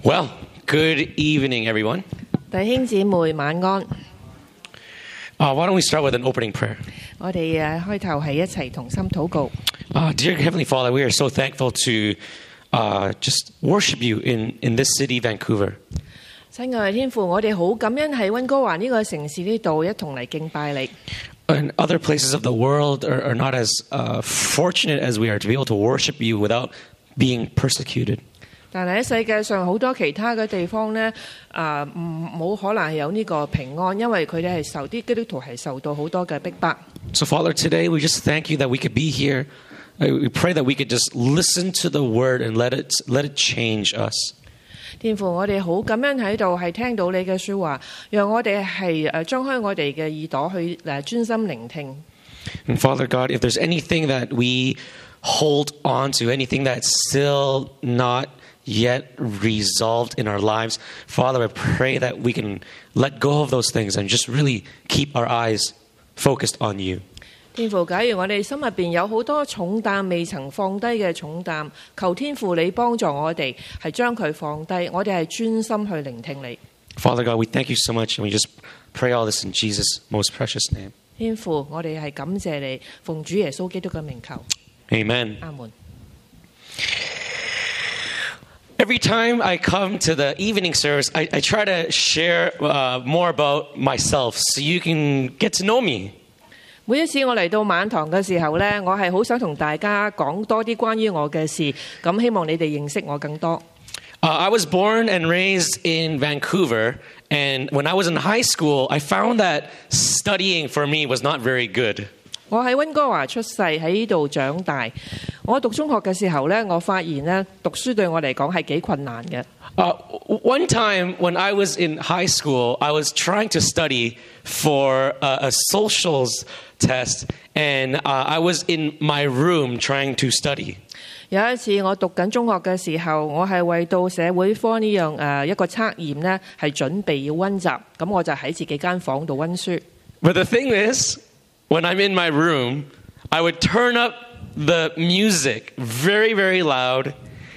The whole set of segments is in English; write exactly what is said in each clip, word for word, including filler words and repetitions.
Well, good evening, everyone. 弟兄姊妹晚安。 Uh, why don't we start with an opening prayer? 我哋誒開頭係一齊同心禱告。 Uh, dear Heavenly Father, we are so thankful to uh, just worship you in, in this city, Vancouver. 親愛嘅天父，我哋好感恩喺溫哥華呢個城市呢度一同嚟敬拜你。 And other places of the world are, are not as uh, fortunate as we are to be able to worship you without being persecuted. 但係喺世界上好多其他嘅地方呢，啊唔冇可能係有呢個平安，因為佢哋係受啲基督徒係受到好多嘅逼迫。 So, Father, today we just thank you that we could be here. Uh, We pray that we could just listen to the word and let it let it change us. 天父，我哋好感恩喺度係聽到你嘅説話，讓我哋係誒張開我哋嘅耳朵去誒專心聆聽。 And Father God, if there's anything that we hold on to, anything that's still not yet resolved in our lives, Father, I pray that we can let go of those things and just really keep our eyes focused on you. 天父，假如我哋心入邊有好多重擔未曾放低嘅重擔，求天父你幫助我哋係將佢放低，我哋係專心去聆聽你。 Father God, we thank you so much, and we just pray all this in Jesus' most precious name. 天父，我哋係感謝你，奉主耶穌基督嘅名求， Amen. 阿門。 Every time I come to the evening service, I, I try to share uh, more about myself so you can get to know me. 每一次我嚟到晚堂嘅時候呢，我係好想同大家講多啲關於我嘅事，咁希望你哋認識我更多。 Uh, I was born and raised in Vancouver, and when I was in high school, I found that studying for me was not very good. 我喺溫哥華出世，喺呢度長大。我讀中學嘅時候呢，我發現呢讀書對我嚟講係幾困難嘅。 Uh, one time when I was in high school, I was trying to study for a, a socials test, and uh, I was in my room trying to study. 有一次我讀緊中學嘅時候，我係為到社會科呢樣誒一個測驗呢，係準備要溫習，咁我就喺自己間房度溫書。 But the thing is, when I'm in my room, I would turn up the music very, very loud,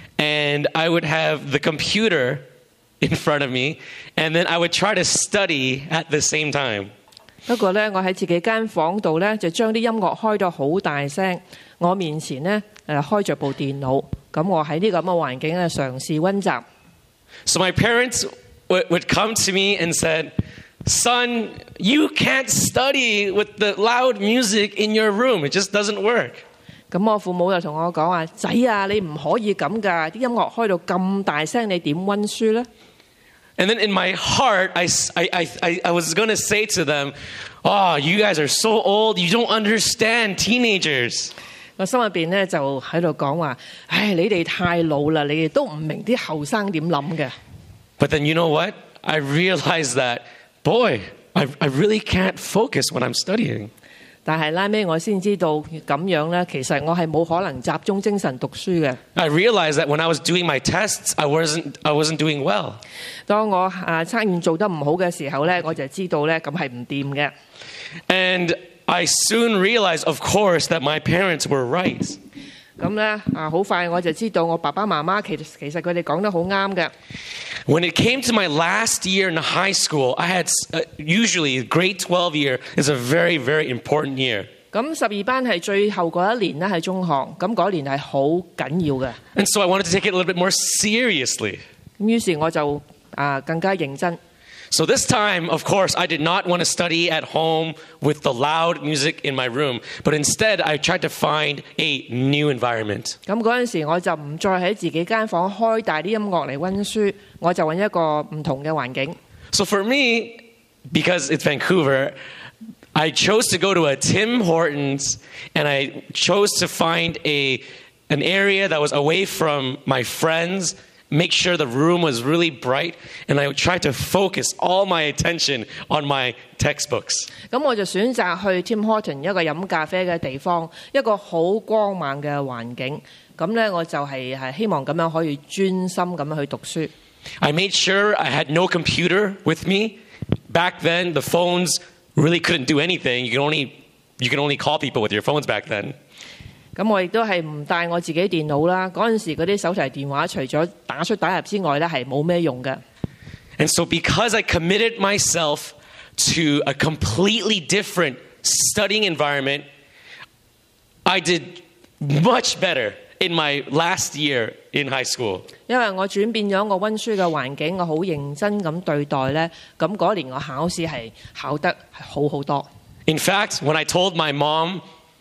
and I would have the computer in front of me, and then I would try to study at the same time. 不過呢，我喺自己間房度呢，就將啲音樂開到好大聲，我面前呢，誒開着部電腦，咁我喺呢個咁嘅環境咧嘗試溫習。 So my parents w- would come to me and said, "Son, you can't study with the loud music in your room. It just doesn't work." 咁我父母就同我講話：仔啊，你唔可以咁㗎，啲音樂開到咁大聲，你點溫書呢？ And then in my heart, I, I, I, I was going to say to them, "Oh, you guys are so old. You don't understand teenagers." 我心入邊咧就喺度講話：唉，你哋太老啦，你哋都唔明啲後生點諗嘅。 But then you know what? I realized that, boy, I, I really can't focus when I'm studying. 但係拉尾我先知道咁樣咧，其實我係冇可能集中精神讀書嘅。 I realized that when I was doing my tests, I wasn't, I wasn't doing well. 當我啊測驗做得唔好嘅時候咧，我就知道咧咁係唔掂嘅。 And I soon realized, of course, that my parents were right. 咁咧啊，好快我就知道我爸爸媽媽其實其實佢哋講得好啱嘅。 When it came to my last year in high school, I had uh, usually grade twelve year is a very, very important year. 咁十二班係最後嗰一年咧，係中學，咁嗰年係好緊要嘅。 And so I wanted to take it a little bit more seriously. 咁於是我就啊更加認真。 So this time, of course, I did not want to study at home with the loud music in my room, but instead I tried to find a new environment. 咁嗰陣時我就唔再喺自己間房開大啲音樂嚟溫書，我就揾一個唔同嘅環境。 So for me, because it's Vancouver, I chose to go to a Tim Hortons, and I chose to find a an area that was away from my friends. Make sure the room was really bright, and I would try to focus all my attention on my textbooks. 咁我就選擇去 Tim Horton 一個飲咖啡嘅地方，一個好光猛嘅環境。咁咧我就係係希望咁樣可以專心咁樣去讀書。 I made sure I had no computer with me. Back then, the phones really couldn't do anything. You can only you can only call people with your phones back then. 咁我亦都係唔帶我自己電腦啦。嗰陣時嗰啲手提電話除咗打出打入之外咧，係冇咩用嘅。 And so because I committed myself to a completely different studying environment, I did much better in my last year in high school. 因為我轉變咗我溫書嘅環境，我好認真咁對待咧，咁嗰年我考試係考得係好好多。 In fact, when I told my mom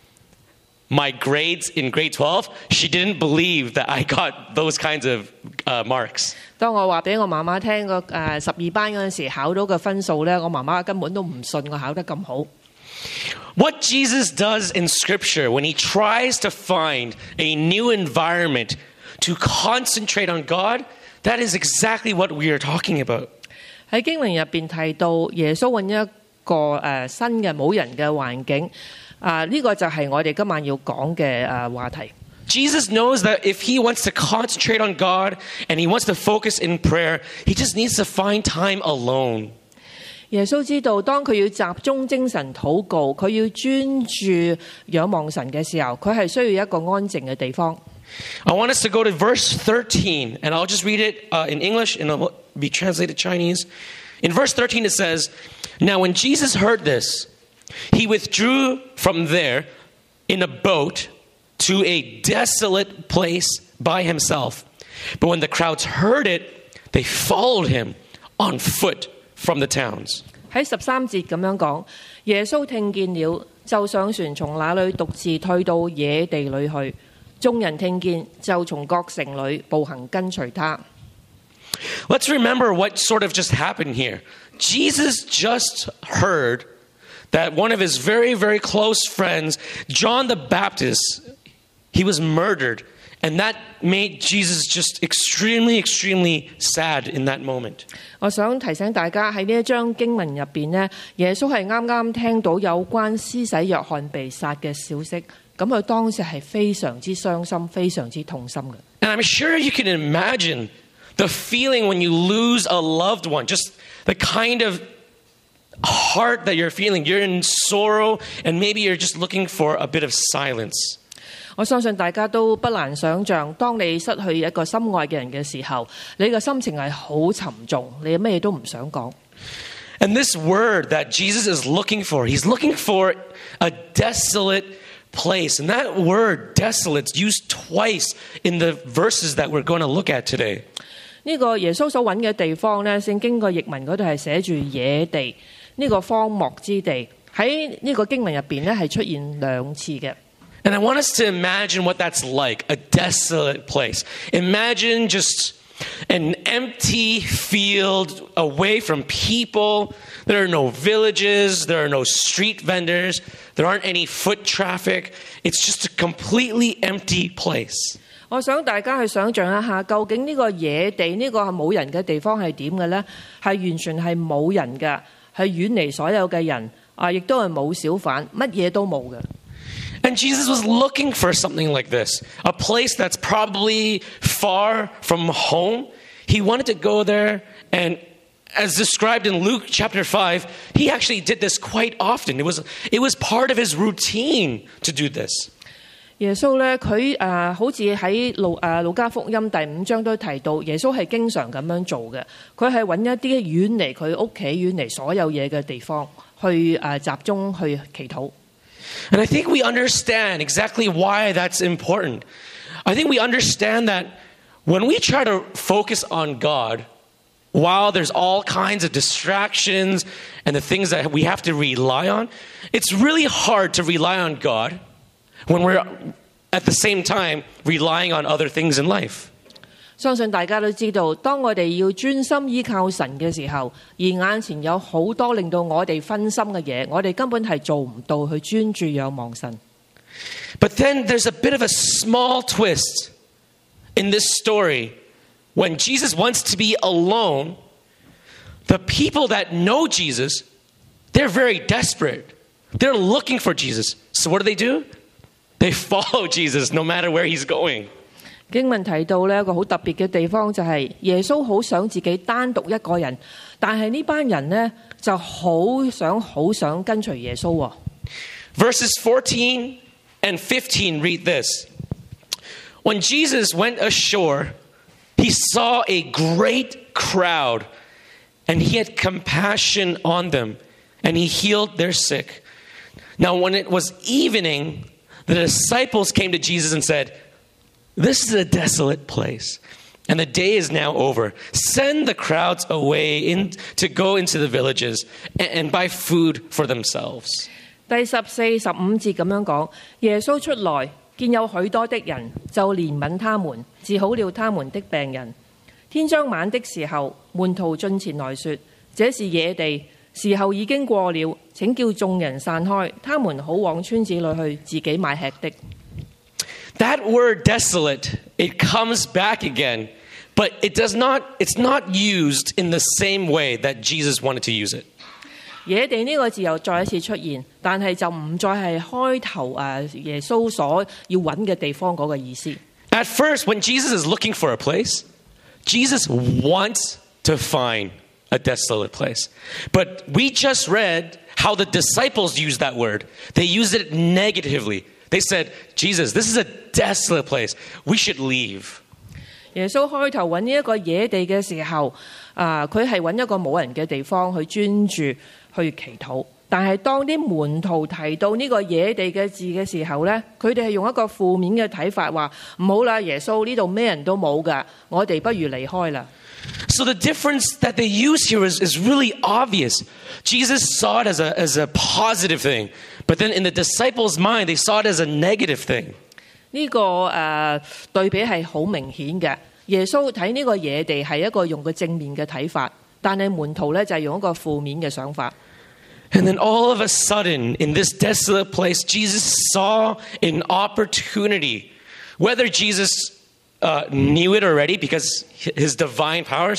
my grades in grade twelve, she didn't believe that I got those kinds of uh, marks. 當我話俾我媽媽聽個誒十二班嗰陣時考到嘅分數咧，我媽媽根本都唔信我考得咁好。 What Jesus does in Scripture when he tries to find a new environment to concentrate on God, that is exactly what we are talking about. 喺經文入邊提到耶穌揾一個誒新嘅冇人嘅環境，啊呢個就係我哋今晚要講嘅誒話題。 Jesus knows that if he wants to concentrate on God and he wants to focus in prayer, he just needs to find time alone. 耶穌知道，當佢要集中精神禱告，佢要專注仰望神嘅時候，佢係需要一個安靜嘅地方。 I want us to go to verse thirteen, and I'll just read it uh, in English, and it'll be translated Chinese. In verse thirteen, it says, "Now when Jesus heard this, he withdrew from there in a boat to a desolate place by himself. But when the crowds heard it, they followed him on foot from the towns." 喺十三節咁樣講，耶穌聽見了，就上船從那裏獨自退到野地裏去。眾人聽見，就從各城裏步行跟隨他。 Let's remember what sort of just happened here. Jesus just heard that one of his very, very close friends, John the Baptist, he was murdered. And that made Jesus just extremely, extremely sad in that moment. 我想提醒大家喺呢一章經文入邊呢，耶穌係啱啱聽到有關施洗約翰被殺嘅消息，咁佢當時係非常之傷心、非常之痛心嘅。 And I'm sure you can imagine the feeling when you lose a loved one, just the kind of heart that you're feeling. You're in sorrow, and maybe you're just looking for a bit of silence. 我相信大家都不難想像，當你失去一個心愛嘅人嘅時候，你嘅心情係好沉重，你咩都唔想講。 And this word that Jesus is looking for, he's looking for a desolate place. And that word, desolate, is used twice in the verses that we're going to look at today. 呢個耶穌所揾嘅地方呢，聖經個譯文嗰度係寫住野地，呢個荒漠之地，喺呢個經文入邊呢係出現兩次嘅。 And I want us to imagine what that's like, a desolate place. Imagine just an empty field away from people. There are no villages. There are no street vendors. There aren't any foot traffic. It's just a completely empty place. 我想大家去想像一下，究竟呢個野地呢、呢個係冇人嘅地方係點嘅呢？係完全係冇人嘅，係遠離所有嘅人啊，亦都係冇小販，乜嘢都冇嘅。 And Jesus was looking for something like this, a place that's probably far from home. He wanted to go there, and as described in Luke chapter five, he actually did this quite often. It was, it was part of his routine to do this. 耶穌咧，佢誒好似喺路誒路加福音第五章都提到，耶穌係經常咁樣做嘅。佢係揾一啲遠離佢屋企、遠離所有嘢嘅地方，去誒集中去祈禱。 And I think we understand exactly why that's important. I think we understand that when we try to focus on God, while there's all kinds of distractions and the things that we have to rely on, it's really hard to rely on God when we're at the same time relying on other things in life. 相信大家都知道，當我哋要專心依靠神嘅時候，而眼前有好多令到我哋分心嘅嘢，我哋根本係做唔到去專注仰望神。 But then there's a bit of a small twist in this story. When Jesus wants to be alone, the people that know Jesus, they're very desperate. They're looking for Jesus. So what do they do? They follow Jesus no matter where he's going. 經文提到呢一個好特別嘅地方就係耶穌好想自己單獨一個人，但係呢班人呢就好想好想跟隨耶穌喎。 Verses fourteen and fifteen read this. When Jesus went ashore, he saw a great crowd, and he had compassion on them, and he healed their sick. Now, when it was evening, the disciples came to Jesus and said, "This is a desolate place, and the day is now over. Send the crowds away in, to go into the villages and, and buy food for themselves." 第十四、十五節咁樣講，耶穌出來，見有許多的人，就憐憫他們，治好了他們的病人。天將晚的時候，門徒進前來說：這是野地，時候已經過了，請叫眾人散開，他們好往村子裏去，自己買吃的。 That word desolate, it comes back again, but it does not, it's not used in the same way that Jesus wanted to use it. 野地呢個字又再一次出現，但係就唔再係開頭誒耶穌所要揾嘅地方嗰個意思。 At first, when Jesus is looking for a place, Jesus wants to find a desolate place. But we just read how the disciples used that word. They used it negatively. They said, "Jesus, this is a desolate place. We should leave." 耶穌開頭揾呢一個野地嘅時候，啊，佢係揾一個冇人嘅地方去專注去祈禱。但係當啲門徒提到呢個野地嘅字嘅時候呢，佢哋係用一個負面嘅睇法，話唔好啦，耶穌呢度咩人都冇㗎，我哋不如離開啦。 So the difference that they use here is, is really obvious. Jesus saw it as a, as a positive thing, but then in the disciples' mind, they saw it as a negative thing. 呢、這個誒、呃、對比係好明顯嘅。耶穌睇呢個野地係一個用個正面嘅睇法，但係門徒咧就係用一個負面嘅想法。 And then all of a sudden, in this desolate place, Jesus saw an opportunity. Whether Jesus uh, knew it already because his divine powers,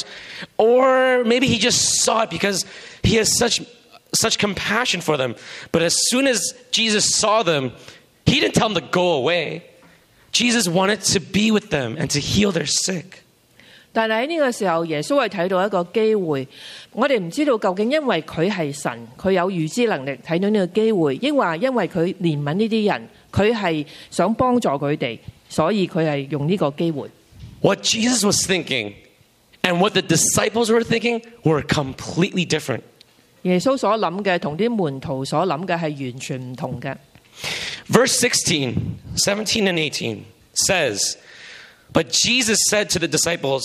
or maybe he just saw it because he has such such compassion for them. But as soon as Jesus saw them, he didn't tell them to go away. Jesus wanted to be with them and to heal their sick. 但係喺呢個時候，耶穌係睇到一個機會。我哋唔知道究竟因為佢係神，佢有預知能力睇到呢個機會，抑或因為佢憐憫呢啲人，佢係想幫助佢哋，所以佢係用呢個機會。 What Jesus was thinking and what the disciples were thinking were completely different. 耶穌所諗嘅同啲門徒所諗嘅係完全唔同嘅。 Verse sixteen, seventeen and eighteen says, "But Jesus said to the disciples,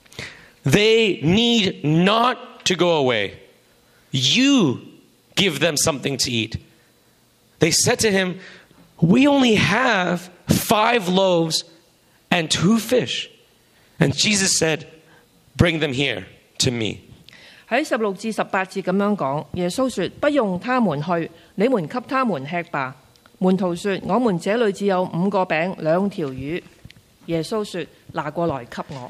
they need not to go away. You give them something to eat." They said to him, "We only have five loaves and two fish." And Jesus said, "Bring them here to me." 喺十六至十八節咁樣講，耶穌說：不用他們去，你們給他們吃吧。門徒說：我們這裏只有五個餅兩條魚。耶穌說：拿過來給我。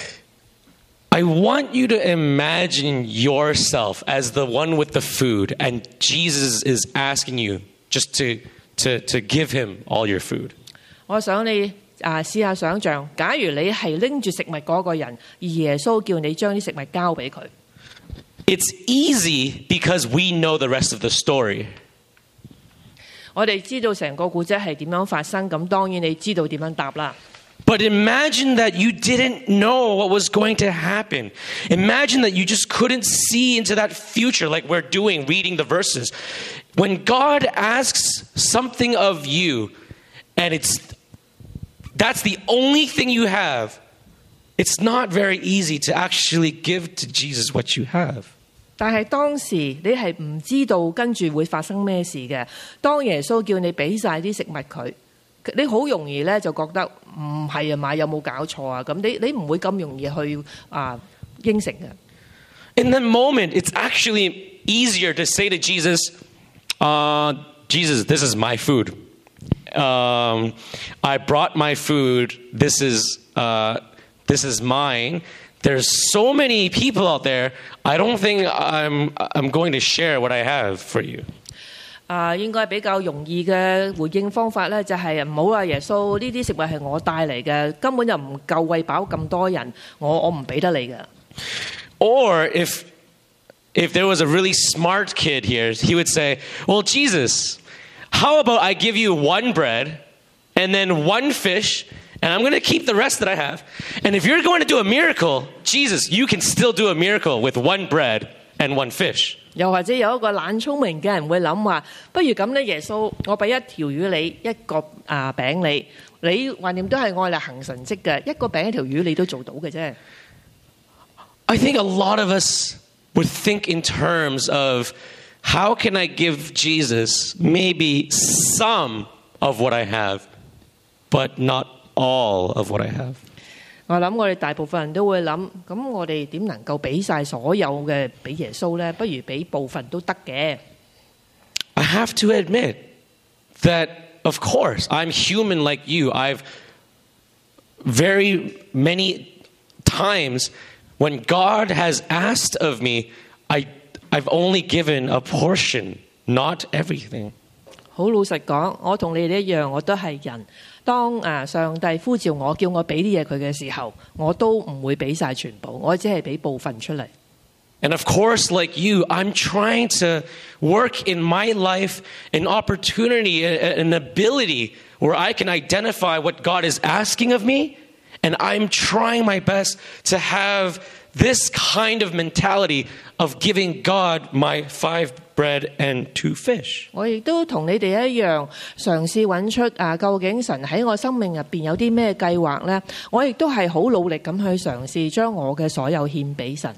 I want you to imagine yourself as the one with the food, and Jesus is asking you just to, to, to give him all your food. 我想你啊試下想像，假如你係拎住食物嗰個人，而耶穌叫你將啲食物交俾佢。 It's easy because we know the rest of the story. 我哋知道成個故仔係點樣發生，咁當然你知道點樣答啦。 But imagine that you didn't know what was going to happen. Imagine that you just couldn't see into that future like we're doing, reading the verses. When God asks something of you, and it's that's the only thing you have, it's not very easy to actually give to Jesus what you have. 但係當時你係唔知道跟住會發生咩事嘅。當耶穌叫你俾晒啲食物佢，你好容易咧就覺得唔係啊嘛，有冇搞錯啊？咁你你唔會咁容易去啊應承嘅。 In that moment, it's actually easier to say to Jesus, uh, Jesus, this is my food. Um, I brought my food. This is uh, this is mine. There's so many people out there. I don't think I'm I'm going to share what I have for you. 啊，應該比較容易嘅回應方法咧，就係唔好啊！耶穌呢啲食物係我帶嚟嘅，根本就唔夠餵飽咁多人，我我唔俾得你嘅。 Or if if there was a really smart kid here, he would say, "Well, Jesus, How about I give you one bread and then one fish, and I'm going to keep the rest that I have. And if you're going to do a miracle, Jesus, you can still do a miracle with one bread and one fish. 又或者有一個懶聰明嘅人會諗話，不如咁咧，耶穌，我俾一條魚你，一個啊餅你，你橫掂都係愛嚟行神蹟嘅，一個餅一條魚你都做到嘅啫。 I think a lot of us would think in terms of how can I give Jesus maybe some of what I have, but not all of what I have. 我諗我哋大部分人都會諗，咁我哋點能夠俾晒所有嘅俾耶穌呢？不如俾部分都得嘅。 I have to admit that, of course, I'm human like you. I've very many times when God has asked of me, I, I've only given a portion, not everything. 好老實講，我同你哋一樣，我都係人。當啊上帝呼召我，叫我俾啲嘢佢嘅時候，我都唔會俾晒全部，我只係俾部分出嚟。 And of course, like you, I'm trying to work in my life an opportunity, an ability where I can identify what God is asking of me, and I'm trying my best to have this kind of mentality of giving God my five bread and two fish. 我亦都同你哋一樣，嘗試揾出啊，究竟神喺我生命入邊有啲咩計劃呢？我亦都係好努力咁去嘗試將我嘅所有獻俾神。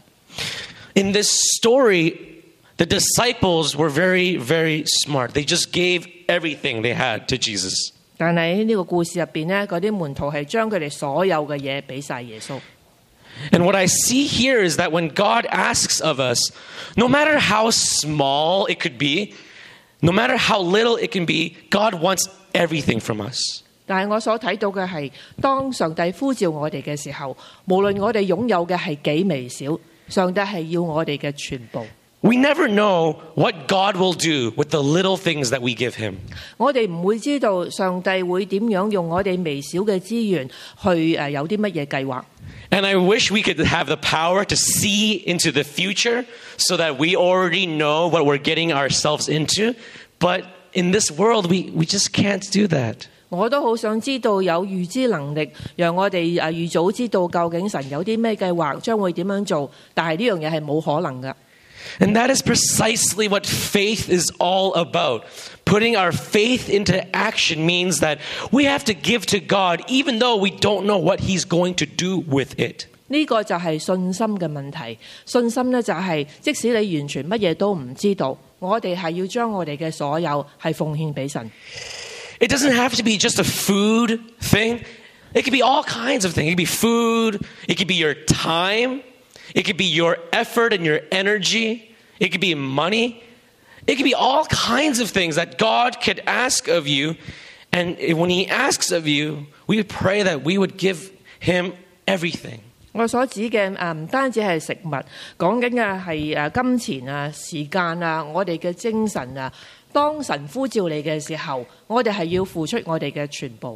In this story, the disciples were very, very smart. They just gave everything they had to Jesus. 但係喺呢個故事入邊呢，嗰啲門徒係將佢哋所有嘅嘢俾晒耶穌。 And what I see here is that when God asks of us, no matter how small it could be, no matter how little it can be, God wants everything from us. 但係我所睇到嘅係，當上帝呼召我哋嘅時候，無論我哋擁有嘅係幾微小，上帝係要我哋嘅全部。 We never know what God will do with the little things that we give him. 我哋唔會知道上帝會點樣用我哋微小嘅資源去誒有啲乜嘢計劃。 And I wish we could have the power to see into the future so that we already know what we're getting ourselves into. But in this world, we, we just can't do that. 我都好想知道有預知能力，讓我哋誒預早知道究竟神有啲咩計劃，將會點樣做。但係呢樣嘢係冇可能㗎。 And that is precisely what faith is all about. Putting our faith into action means that we have to give to God even though we don't know what he's going to do with it. 呢個就係信心嘅問題。信心呢，就係即使你完全乜嘢都唔知道，我哋係要將我哋嘅所有係奉獻俾神。 It doesn't have to be just a food thing. It could be all kinds of things. It could be food. It could be your time. It could be your effort and your energy. It could be money. It could be all kinds of things that God could ask of you. And when he asks of you, we would pray that we would give him everything. 我所指嘅誒唔單止係食物，講緊嘅係誒金錢啊、時間啊、我哋嘅精神啊。當神呼召你嘅時候，我哋係要付出我哋嘅全部。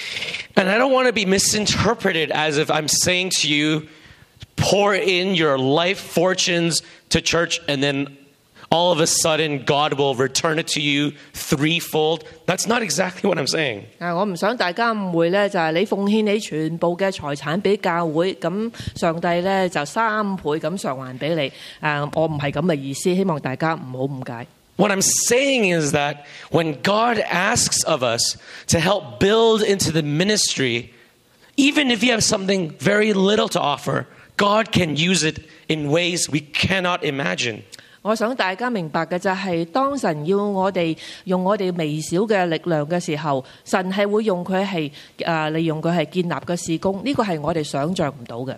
And I don't want to be misinterpreted as if I'm saying to you, pour in your life fortunes to church and then all of a sudden God will return it to you threefold. That's not exactly what I'm saying. 啊，我唔想大家誤會咧，就係你奉獻你全部嘅財產俾教會，咁上帝咧就三倍咁償還俾你。誒，我唔係咁嘅意思，希望大家唔好誤解。 What I'm saying is that when God asks of us to help build into the ministry, even if you have something very little to offer, God can use it in ways we cannot imagine. 我想大家明白嘅就係，當神要我哋用我哋微小嘅力量嘅時候，神係會用佢係誒利用佢係建立嘅事工，呢個係我哋想像唔到嘅。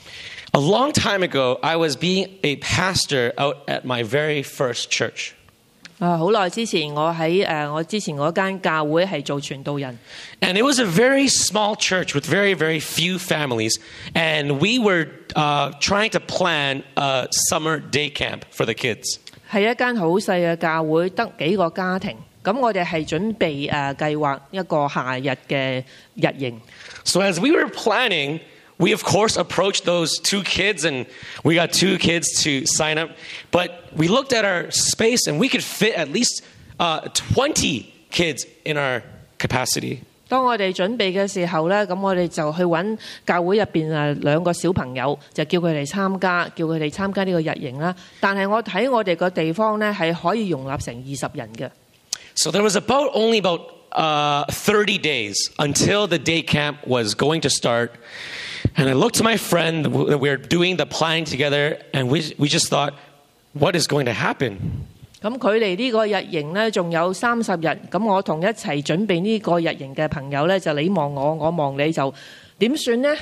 A long time ago, I was being a pastor out at my very first church. 啊，好耐之前我喺誒我之前嗰間教會係做傳道人。 And it was a very small church with very, very few families. And we were uh, trying to plan a summer day camp for the kids. 係一間好細嘅教會，得幾個家庭。咁我哋係準備誒計劃一個夏日嘅日營。 So as we were planning, we of course approached those two kids and we got two kids to sign up. But we looked at our space and we could fit at least uh, twenty kids in our capacity. 當我哋準備嘅時候咧，咁我哋就去揾教會入邊啊兩個小朋友，就叫佢哋參加，叫佢哋參加呢個日營啦。但係我睇我哋個地方咧係可以容納成二十人嘅。 So there was about only about uh, thirty days until the day camp was going to start. And I looked to my friend, we were doing the planning together, and we we just thought, what is going to happen? 咁距離呢個日營呢，仲有三十日。咁我同一齊準備呢個日營嘅朋友呢，就你望我，我望你，就點算呢？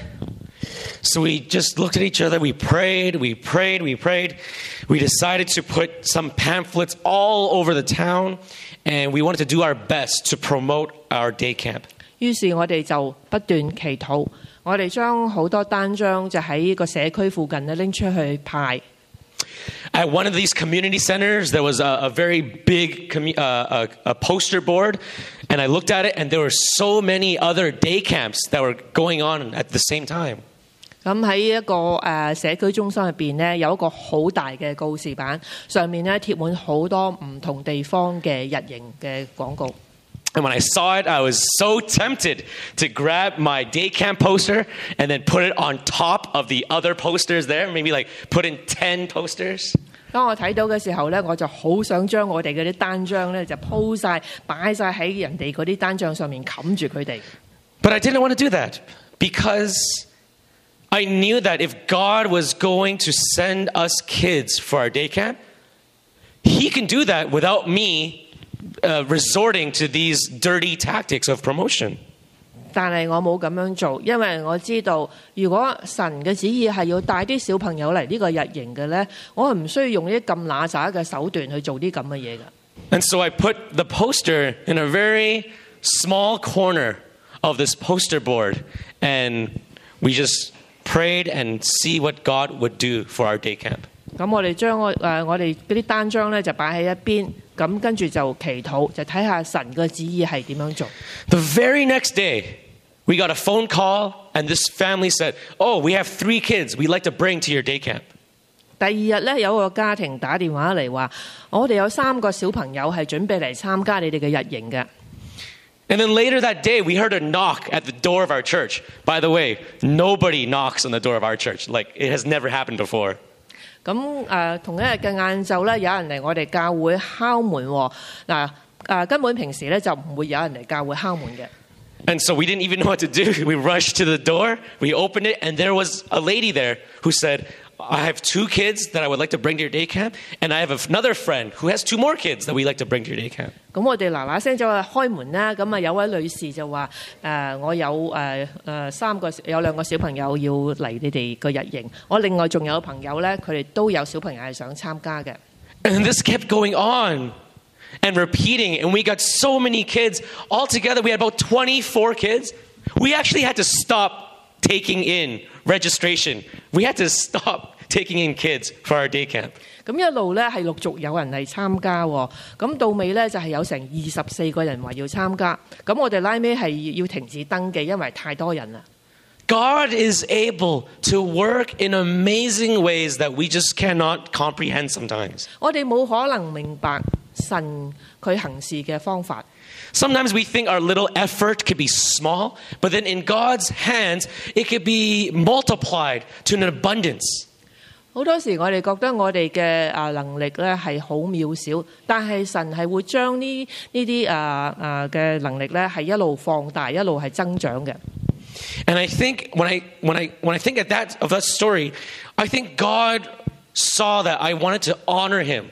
So we just looked at each other. We prayed, we prayed, we prayed. We decided to put some pamphlets all over the town, and we wanted to do our best to promote our day camp. 於是我哋就不斷祈禱，我哋將好多單張就喺個社區附近咧拎出去派。 At one of these community centers, there was a, a very big commu- uh, a, a poster board, and I looked at it, and there were so many other day camps that were going on at the same time. 咁喺一個誒社區中心入邊呢，有一個好大嘅告示板，上面咧貼滿好多唔同地方嘅日營嘅廣告。 And when I saw it, I was so tempted to grab my day camp poster and then put it on top of the other posters there, maybe like put in ten posters. 當我睇到嘅時候咧，我就好想將我哋嗰啲單張咧就鋪晒擺晒喺人哋嗰啲單張上面冚住佢哋。 But I didn't want to do that because I knew that if God was going to send us kids for our day camp, He can do that without me uh, resorting to these dirty tactics of promotion. 但係我冇咁樣做，因為我知道如果神嘅旨意係要帶啲小朋友嚟呢個日營嘅咧，我係唔需要用呢啲咁揦喳嘅手段去做啲咁嘅嘢㗎。 And so I put the poster in a very small corner of this poster board, and we just prayed and see what God would do for our day camp. 咁我哋將我誒我哋嗰啲單張咧就擺喺一邊，咁跟住就祈禱，就睇下神嘅旨意係點樣做。 The very next day, we got a phone call, and this family said, "Oh, we have three kids we'd like to bring to your day camp." 第二日咧，有個家庭打電話嚟話，我哋有三個小朋友係準備嚟參加你哋嘅日營嘅。 And then later that day, we heard a knock at the door of our church. By the way, nobody knocks on the door of our church. Like, it has never happened before. 咁誒、呃、同一日嘅晏晝咧，有人嚟我哋教會敲門喎。嗱、呃、誒根本平時咧就唔會有人嚟教會敲門嘅。 And so we didn't even know what to do. We rushed to the door, we opened it, and there was a lady there who said, I have two kids that I would like to bring to your day camp, and I have another friend who has two more kids that we'd like to bring to your day camp. 咁我哋嗱嗱聲就話開門啦，咁啊有位女士就話誒、呃、我有誒誒、呃、三個有兩個小朋友要嚟你哋個日營，我另外仲有朋友咧，佢哋都有小朋友係想參加嘅。 And this kept going on and repeating, and we got so many kids. Altogether, we had about twenty-four kids. We actually had to stop taking in registration. We had to stop taking in kids for our day camp. 咁一路咧係陸續有人嚟參加喎，咁到尾咧就係有成二十四個人話要參加，咁我哋拉尾係要停止登記，因為太多人啦。 God is able to work in amazing ways that we just cannot comprehend sometimes. 我哋冇可能明白神佢行事嘅方法。 Sometimes we think our little effort could be small, but then in God's hands, it could be multiplied to an abundance. 好多時我哋覺得我哋嘅啊能力咧係好渺小，但係神係會將呢呢啲啊啊嘅能力咧係一路放大，一路係增長嘅。 And I think when I when I when I think at that of that story, I think God saw that I wanted to honor Him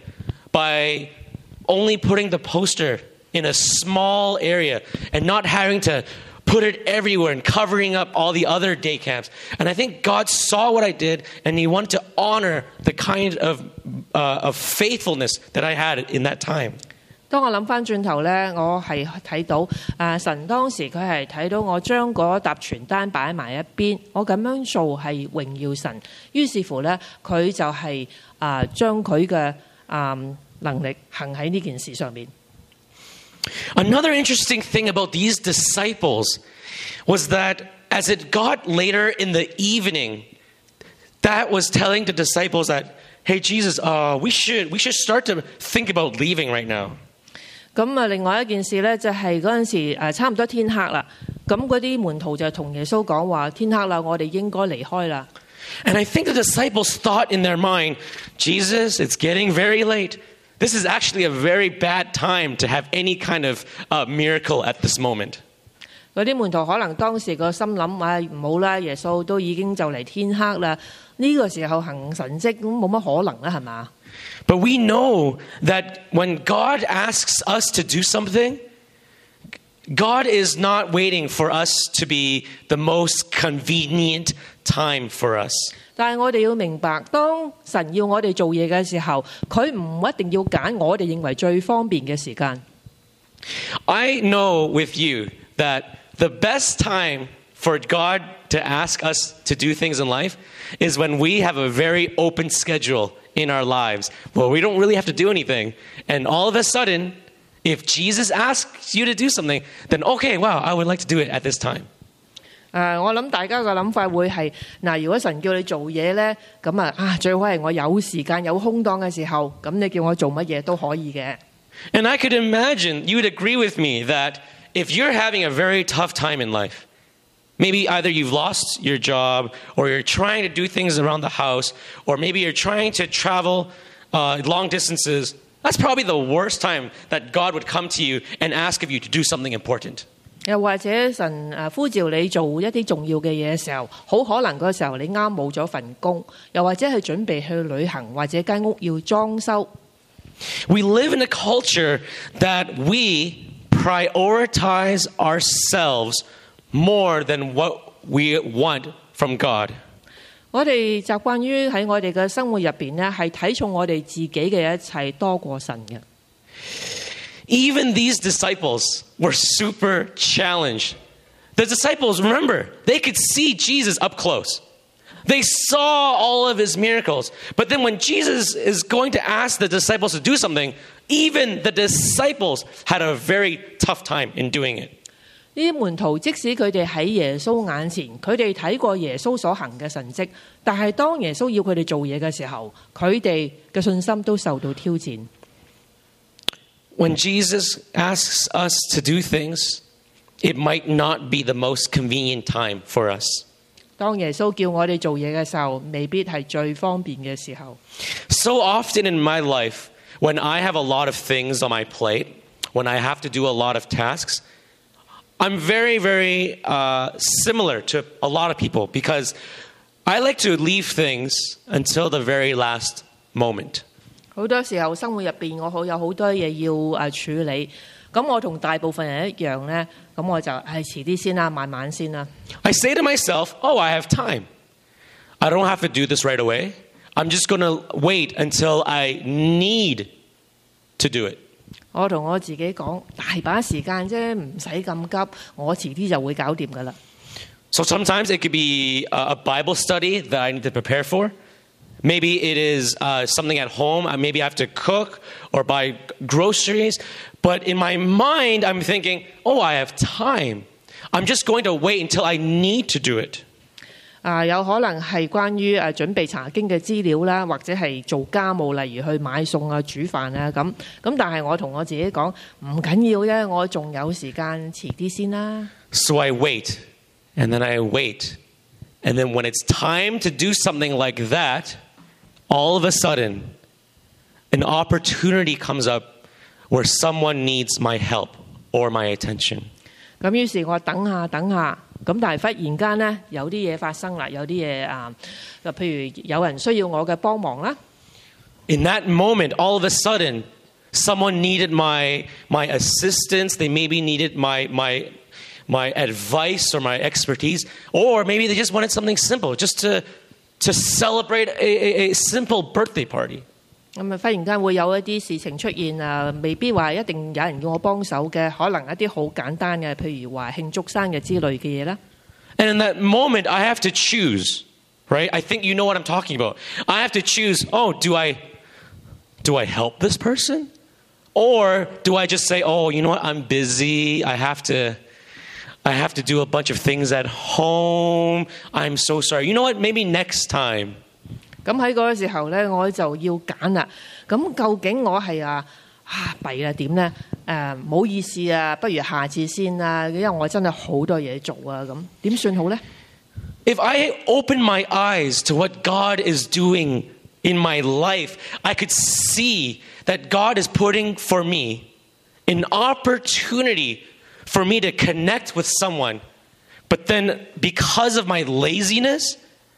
by only putting the poster in a small area and not having to put it everywhere and covering up all the other day camps. And I think God saw what I did, and He wanted to honor the kind of uh, of faithfulness that I had in that time. 當我諗翻轉頭咧，我係睇到啊神當時佢係睇到我將嗰沓傳單擺埋一邊，我咁樣做係榮耀神。於是乎咧，佢就係啊將佢嘅啊能力行喺呢件事上面。 Another interesting thing about these disciples was that as it got later in the evening, that was telling the disciples that, hey, Jesus, uh, we should we should start to think about leaving right now. 咁啊，另外一件事咧，就係嗰陣時誒差唔多天黑啦，咁嗰啲門徒就同耶穌講話：天黑啦，我哋應該離開啦。 And I think the disciples thought in their mind, Jesus, it's getting very late. This is actually a very bad time to have any kind of uh, miracle at this moment. 嗰啲門徒可能當時個心諗：唉，唔好啦，耶穌都已經就嚟天黑啦，呢個時候行神蹟咁冇乜可能啦，係嘛 ？But we know that when God asks us to do something, God is not waiting for us to be the most convenient time for us. 但係我哋要明白，當神要我哋做嘢嘅時候，佢唔一定要揀我哋認為最方便嘅時間。 I know with you that the best time for God to ask us to do things in life is when we have a very open schedule in our lives. Well, we don't really have to do anything. And all of a sudden, if Jesus asks you to do something, then okay, wow, I would like to do it at this time. 誒，我諗大家嘅諗法會係嗱，如果神叫你做嘢咧，咁啊啊，最好係我有時間有空檔嘅時候，咁你叫我做乜嘢都可以嘅。 And I could imagine you would agree with me that if you're having a very tough time in life, maybe either you've lost your job, or you're trying to do things around the house, or maybe you're trying to travel uh, long distances, that's probably the worst time that God would come to you and ask of you to do something important. 又或者神誒呼召你做一啲重要嘅嘢嘅時候，好可能嗰時候你啱冇咗份工，又或者係準備去旅行，或者間屋要裝修。 We live in a culture that we prioritize ourselves more than what we want from God. 我哋習慣於喺我哋嘅生活入邊咧，係睇重我哋自己嘅一切多過神嘅。 Even these disciples were super challenged. The disciples, remember, they could see Jesus up close. They saw all of his miracles. But then when Jesus is going to ask the disciples to do something, even the disciples had a very tough time in doing it. 呢啲門徒即使佢哋喺耶穌眼前，佢哋睇過耶穌所行嘅神蹟，但係當耶穌要佢哋做嘢嘅時候，佢哋嘅信心都受到挑戰。 When Jesus asks us to do things, it might not be the most convenient time for us. 當耶穌叫我哋做嘢嘅時候，未必係最方便嘅時候。 So often in my life, when I have a lot of things on my plate, when I have to do a lot of tasks, I'm very, very uh, similar to a lot of people because I like to leave things until the very last moment. 好多時候生活入邊，我好有好多嘢要誒處理。咁我同大部分人一樣咧，咁我就係遲啲先啦，慢慢先啦。 I say to myself, oh, I have time. I don't have to do this right away. I'm just going to wait until I need to do it. 我同我自己講，大把時間啫，唔使咁急，我遲啲就會搞掂噶啦。 So sometimes it could be a Bible study that I need to prepare for. Maybe it is uh, something at home. Maybe I have to cook or buy groceries. But in my mind, I'm thinking, oh, I have time. I'm just going to wait until I need to do it. 啊，有可能係關於誒準備查經嘅資料啦，或者係做家務，例如去買餸啊、煮飯啊咁。咁但係我同我自己講，唔緊要啫，我仲有時間，遲啲先啦。 So I wait, and then I wait. And then when it's time to do something like that, all of a sudden, an opportunity comes up where someone needs my help or my attention. 咁於是我等下等下，咁但係忽然間咧，有啲嘢發生啦，有啲嘢啊，就譬如有人需要我嘅幫忙啦。 In that moment, all of a sudden, someone needed my my assistance. They maybe needed my my my advice or my expertise, or maybe they just wanted something simple, just to to celebrate a, a, a simple birthday party. 咁啊，忽然間會有一啲事情出現啊，未必話一定有人叫我幫手嘅，可能一啲好簡單嘅，譬如話慶祝生日之類嘅嘢啦。 And in that moment, I have to choose, right? I think you know what I'm talking about. I have to choose, oh, do I do I help this person? Or do I just say, oh, you know what, I'm busy. I have to I have to do a bunch of things at home. I'm so sorry. You know what, maybe next time. 咁喺嗰個時候咧，我就要揀啦。咁究竟我係啊啊弊啦點咧？誒唔好意思啊，不如下次先啦，因為我真係好多嘢做啊，咁點算好咧？ If I open my eyes to what God is doing in my life, I could see that God is putting for me an opportunity for me to connect with someone. But then because of my laziness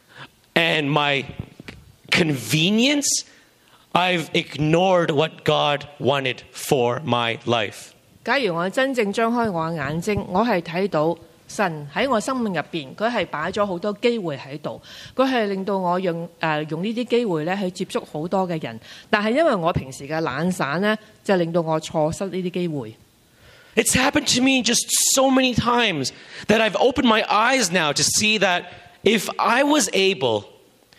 and my convenience, I've ignored what God wanted for my life. 假如我真正張開我嘅眼睛，我係睇到神喺我生命入邊，佢係擺咗好多機會喺度，佢係令到我用誒、呃、用呢啲機會咧去接觸好多嘅人，但係因為我平時嘅懶散咧，就令到我錯失呢啲機會。 It's happened to me just so many times that I've opened my eyes now to see that if I was able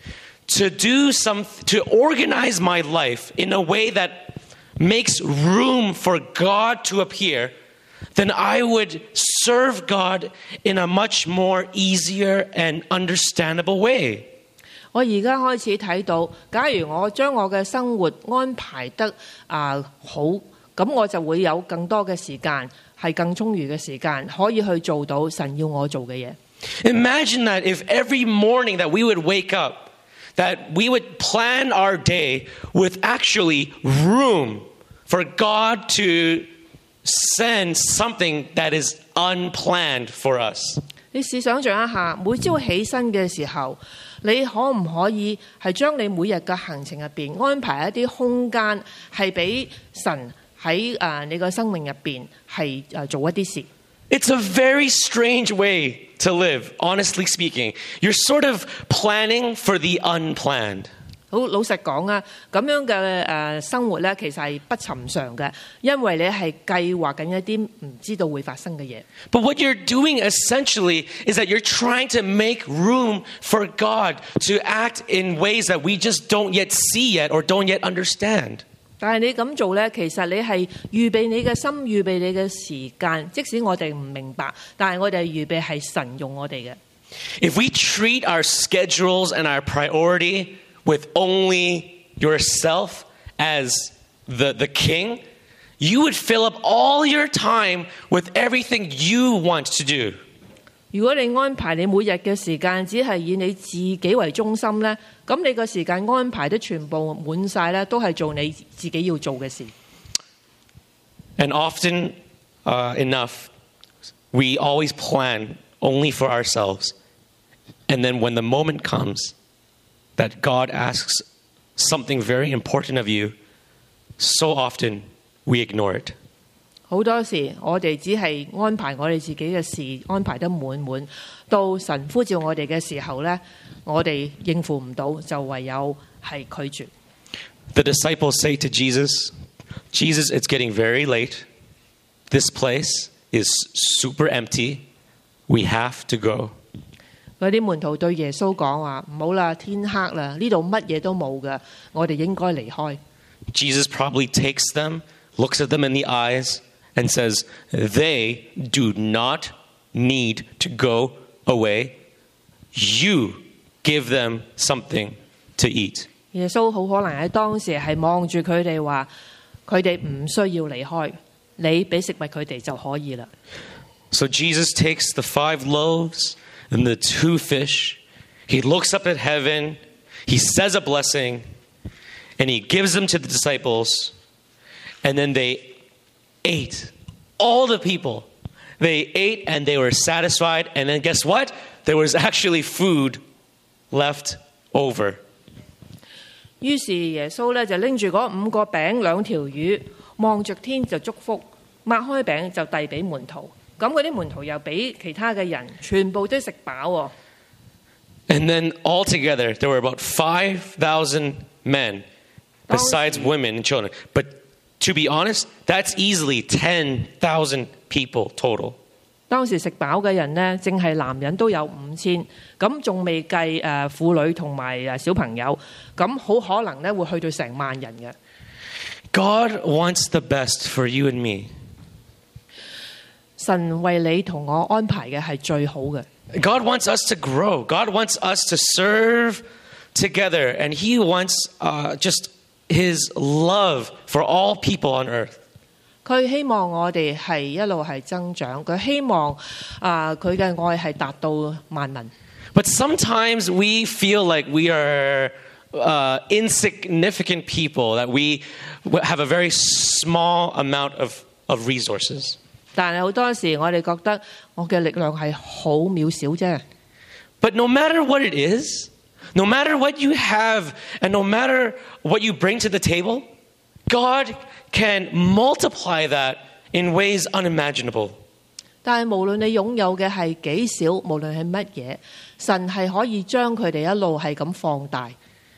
to do some, to organize my life in a way that makes room for God to appear, then I would serve God in a much more easier and understandable way. 我而家開始睇到，假如我將我嘅生活安排得啊、呃、好，咁我就會有更多嘅時間，係更充裕嘅時間，可以去做到神要我做嘅嘢。 Imagine that if every morning that we would wake up, that we would plan our day with actually room for God to send something that is unplanned for us. 你試想像一下，每朝起身嘅時候，你可唔可以係將你每日嘅行程入邊安排一啲空間，係俾神喺誒你個生命入邊係誒做一啲事？ It's a very strange way to live, honestly speaking. You're sort of planning for the unplanned. 好老實講啊，咁樣嘅誒、呃、生活咧，其實係不尋常嘅，因為你係計劃緊一啲唔知道會發生嘅嘢。 But what you're doing essentially is that you're trying to make room for God to act in ways that we just don't yet see yet or don't yet understand. 但係你咁做咧，其實你係預備你嘅心，預備你嘅時間。即使我哋唔明白，但係我哋預備係神用我哋嘅。 If we treat our schedules and our priority with only yourself as the, the king, you would fill up all your time with everything you want to do. 如果你安排你每日嘅時間只係以你自己為中心咧，咁你個時間安排得全部滿晒咧，都係做你自己要做嘅事。 And often uh, enough, we always plan only for ourselves. And then when the moment comes that God asks something very important of you, so often we ignore it. 好多時我哋只係安排我哋自己嘅事，安排得滿滿，到神呼召我哋嘅時候咧，我哋應付唔到，就唯有係拒絕。 The disciples say to Jesus, Jesus, it's getting very late. This place is super empty. We have to go. 嗰啲門徒對耶穌講話：唔好啦，天黑啦，呢度乜嘢都冇嘅，我哋應該離開。 Jesus probably takes them, looks at them in the eyes, and says, they do not need to go away. You give them something to eat. 耶穌好可能喺當時係望住佢哋話：佢哋唔需要離開，你俾食物佢哋就可以啦。 So Jesus takes the five loaves and the two fish. He looks up at heaven. He says a blessing. And he gives them to the disciples. And then they ate. All the people. They ate and they were satisfied. And then guess what? There was actually food left over. 於是耶穌咧就拎住嗰五個餅兩條魚，望着天就祝福，擘開餅就遞俾門徒。咁嗰啲門徒又俾其他嘅人，全部都食飽喎。 And then altogether, there were about five thousand men, besides women and children. But to be honest, that's easily ten thousand people total. 當時食飽嘅人呢，淨係男人都有五千，咁仲未計誒婦女同埋誒小朋友，咁好可能咧會去到成萬人嘅。 God wants the best for you and me. 神為你同我安排嘅係最好嘅。 God wants us to grow. God wants us to serve together. And he wants uh, just his love for all people on earth. 佢希望我哋係一路係增長，佢希望啊佢嘅愛係達到萬民。 But sometimes we feel like we are uh, insignificant people, that we have a very small amount of, of resources. 但係好多時我哋覺得我嘅力量係好渺小啫。 But no matter what it is, no matter what you have, and no matter what you bring to the table, God can multiply that in ways unimaginable. 但係無論你擁有嘅係幾少，無論係乜嘢，神係可以將佢哋一路係咁放大。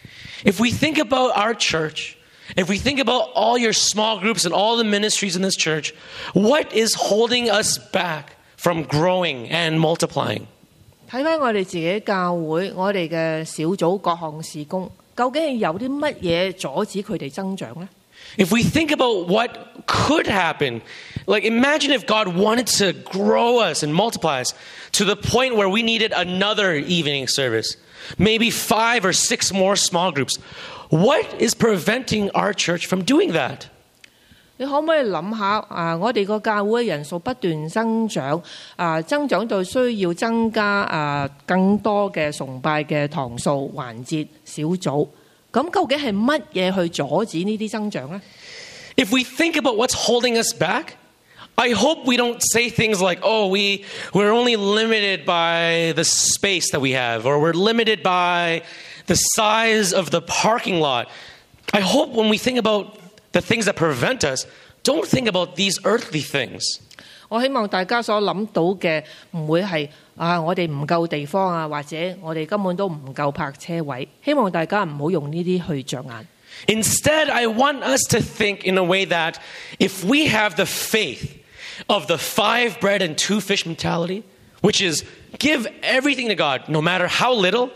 If we think about our church, if we think about all your small groups and all the ministries in this church, what is holding us back from growing and multiplying? 睇翻我哋自己教會，我哋嘅小組各項事工，究竟係有啲乜嘢阻止佢哋增長呢？ If we think about what could happen, like imagine if God wanted to grow us and multiply us to the point where we needed another evening service, maybe five or six more small groups. What is preventing our church from doing that? 你可唔可以諗下啊？我哋個教會人數不斷增長，啊增長到需要增加啊更多嘅崇拜嘅堂數、環節、小組。咁究竟係乜嘢去阻止呢啲增長呢？ If we think about what's holding us back, I hope we don't say things like, oh, we, we're only limited by the space that we have, or we're limited by the size of the parking lot. I hope when we think about the things that prevent us, don't think about these earthly things. 我希望大家所諗到嘅唔會係啊，我哋唔夠地方啊，或者我哋根本都唔夠泊車位。希望大家唔好用呢啲去着眼。 Instead, I want us to think in a way that if we have the faith of the five bread and two fish mentality, which is give everything to God, no matter how little,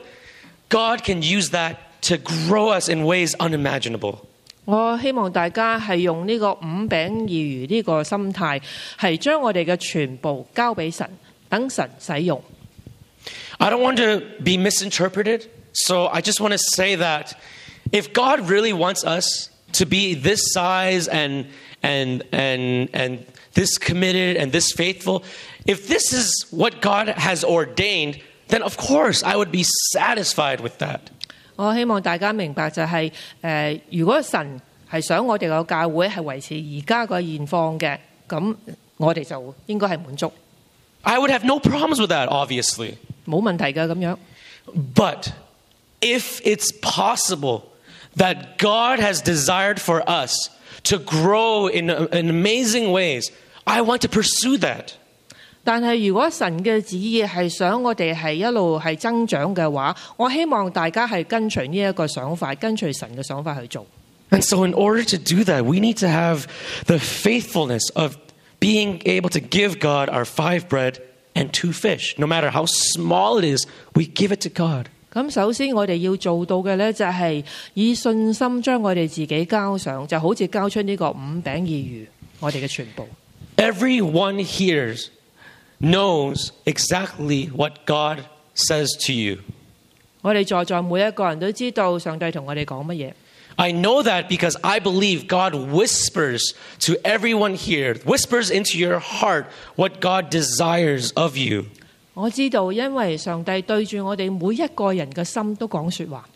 God can use that to grow us in ways unimaginable. 我希望大家係用呢個五餅二魚呢個心態，係將我哋嘅全部交俾神，等神使用。 I don't want to be misinterpreted, so I just want to say that if God really wants us to be this size and and and and this committed and this faithful, if this is what God has ordained, then of course I would be satisfied with that. 我希望大家明白就係、呃、如果神係想我哋個教會係維持而家個現況嘅，咁我哋就應該係滿足。 I would have no problems with that, obviously. 冇問題嘅咁樣。 But if it's possible that God has desired for us to grow in, in amazing ways, I want to pursue that. 但係如果神嘅旨意係想我哋係一路係增長嘅話，我希望大家係跟隨呢一個想法，跟隨神嘅想法去做。 And so in order to do that, we need to have the faithfulness of being able to give God our five bread and two fish. No matter how small it is, we give it to God. 咁首先我哋要做到嘅呢，就係以信心將我哋自己交上，就好似交出呢個五餅二魚，我哋嘅全部。 Everyone hears knows exactly what God says to you. 我哋在座每一個人都知道上帝同我哋講乜嘢。 I know that because I believe God whispers to everyone here, whispers into your heart what God desires of you. 我知道，因為上帝對住我哋每一個人嘅心都講說話。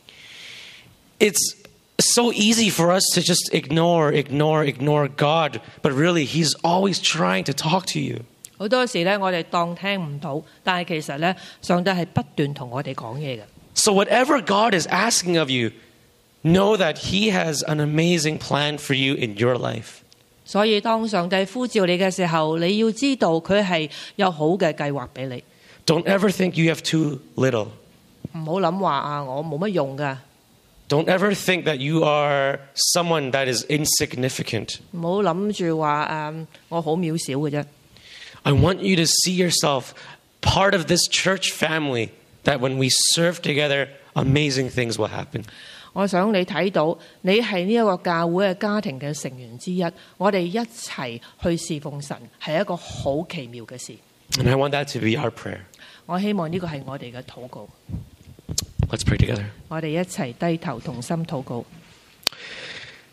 It's so easy for us to just ignore, ignore, ignore God, but really He's always trying to talk to you. 好多時咧，我哋當聽唔到，但係其實咧，上帝係不斷同我哋講嘢嘅。 So whatever God is asking of you, know that He has an amazing plan for you in your life. 所以當上帝呼召你嘅時候，你要知道佢係有好嘅計劃俾你。 Don't ever think you have too little. 唔好諗話啊，我冇乜用㗎。 Don't ever think that you are someone that is insignificant. 唔好諗住話誒，我好渺小嘅啫。 I want you to see yourself part of this church family, that when we serve together, amazing things will happen. 我想你睇到你係呢一個教會嘅家庭嘅成員之一，我哋一齊去侍奉神係一個好奇妙嘅事。 And I want that to be our prayer. 我希望呢個係我哋嘅禱告。 Let's pray together. 我哋一齊低頭同心禱告。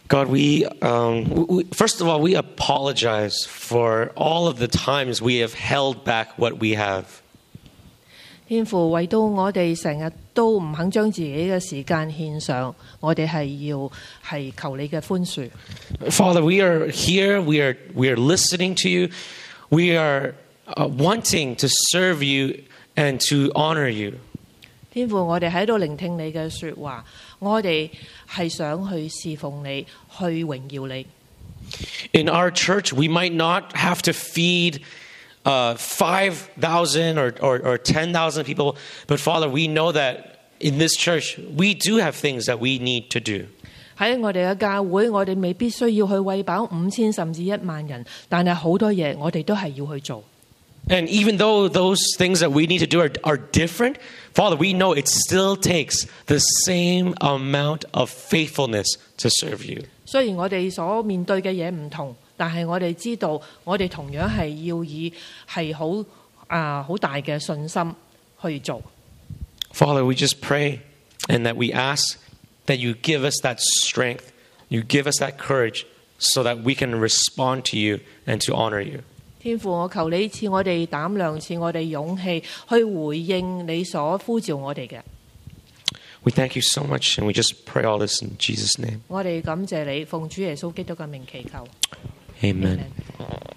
God, we, um, we first of all, we apologize for all of the times we have held back what we have. 天父，為到我哋成日都唔肯將自己嘅時間獻上，我哋係要係求你嘅寬恕。 Father, we are here, we are, we are listening to you, we are uh, wanting to serve you and to honor you. 天父，我哋喺度聆聽你嘅說話，我哋係想去侍奉你，去榮耀你。 In our church, we might not have to feed uh, five thousand or, or, or ten thousand people, but Father, we know that in this church, we do have things that we need to do. 喺我哋嘅教會，我哋未必需要去餵飽五千甚至一萬人，但係好多嘢我哋都係要去做。 And even though those things that we need to do are, are different, Father, we know it still takes the same amount of faithfulness to serve you. 雖然我哋所面對嘅嘢唔同，但係我哋知道，我哋同樣係要以係好啊好大嘅信心去做。 Father, we just pray and that we ask that you give us that strength, you give us that courage so that we can respond to you and to honor you. 天父，我求你賜我哋膽量，賜我哋勇氣，去回應你所呼召我哋嘅。 We thank you so much and we just pray all this in Jesus' name. 我哋感謝你，奉主耶穌基督嘅名祈求。 Amen. Amen.